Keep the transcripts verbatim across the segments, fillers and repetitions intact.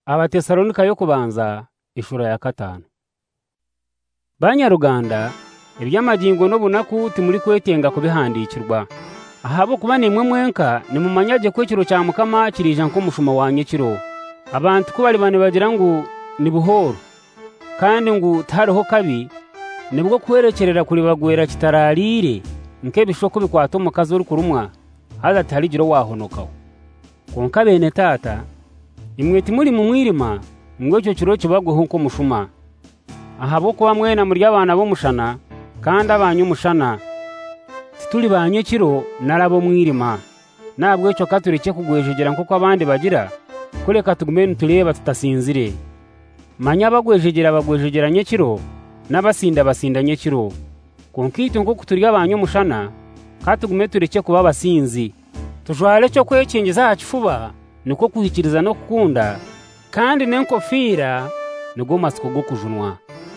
Abatesalonika yo kubanza ishura ya katanu. Banyaruganda iby'amagingo no bunaku timuri kwetenga kubihandikirwa. Ahabo kuba nimwe mwenka ni mu manyage kwekiro cya Mukama kirija nko mushuma wanye kiro. Abantu kubali bane bagira ngo ni buhoro kandi ngo tariho kabi nibwo kwerekerera kuri bagwera kitararire nke bishoko bikwato mu kazi uri kurumwa haza taligiro wahonokaho. Konka bene tata imweti muri mu mwirima ngo cyo kiro kibagwe nko mushuma. Ahabo kuba mwena muri abana bo mushana kandi abanyu mushana tuli banye kiro narabo mwirima nabwo cyo katurike kugwejegera nko abandi bagira kureka tugumene tureba tutasinzire. Manya bagwejegera bagwejegera nyekiro n'abasinda basinda nyekiro konkito nko kuturya abanyu mushana katugume tureke kuba basinzi tujwale cyo kwekingiza hakifuba niko kuhikiriza no kukunda kandi nenkofira nigo masiko go kujunwa.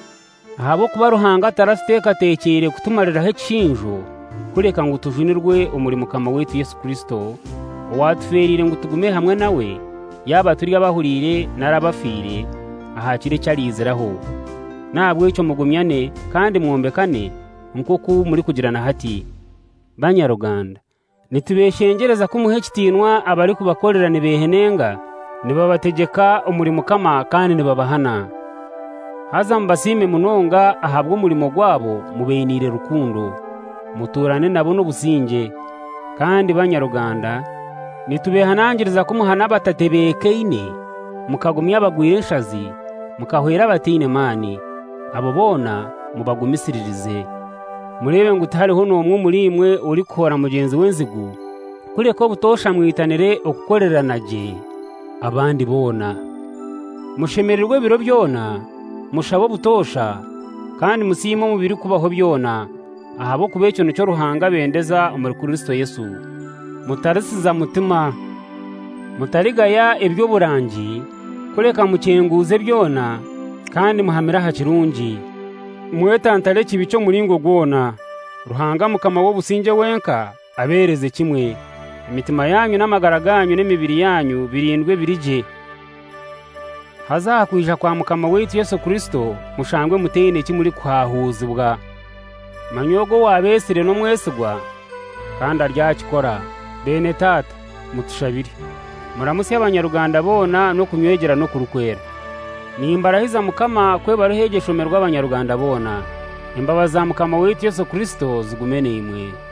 Ahabo kuba ruhanga tarasteka tekere kutumarira hekinjo kureka ngo tujunirwe umurimo kama wetu Yesu Kristo watferire ngo tugume hamwe nawe yaba turi abahurire narabafire ahakire cyarizeraho nabwo icyo mugumyane kandi mwombekane nko ku muri kugirana hati. Banyaruganda nitubeshengereza ko muhekitinwa abari kubakorera nibehenenga nibabategeka umurimo kama kandi nibabahana haza mbasime munonga ahabwo umurimo gwabo mubenire rukundo muturane nabo n'ubusinge. Kandi banyaruganda nitubehanangiriza ko muhana batatebekeine mukagumya bagwireshazi mukahwera batine mani abo bona mubagumisiririze murebe ngo utariho n'umwe muri imwe uri kora mugenzi wenzigu kure ko butosha mwitanire okukorera naje abandi bona mushemererwe biro byona mushabo butosha kandi musimo mubiri kubaho byona ahabo kubecyo nicyo ruhanga bendeza umuri Kristo Yesu mutarisiza mutima mutarigaya ibyo burangi kureka mukenguze byona kandi muhamira hakirungi mwetantale kibico muringo gwona ruhanga mukama wo businge wenka abereze kimwe imitima yanyu n'amagaraganyu n'imibiri yanyu birindwe birije haza kwija kwa mukama wetu Yesu Kristo mushangwe muteyine kimuri kwahuzibwa manyogo wabesire no mwesigwa kandi aryakikora. Bene tata mutushabiri muramusi y'abanyaruganda bona no kumwegera no kurukwera nimbarahiza mukama kwe baruhegeshomerwa abanyaruganda bona imbabaza mukama wetu Yesu Kristo zigumene imwe.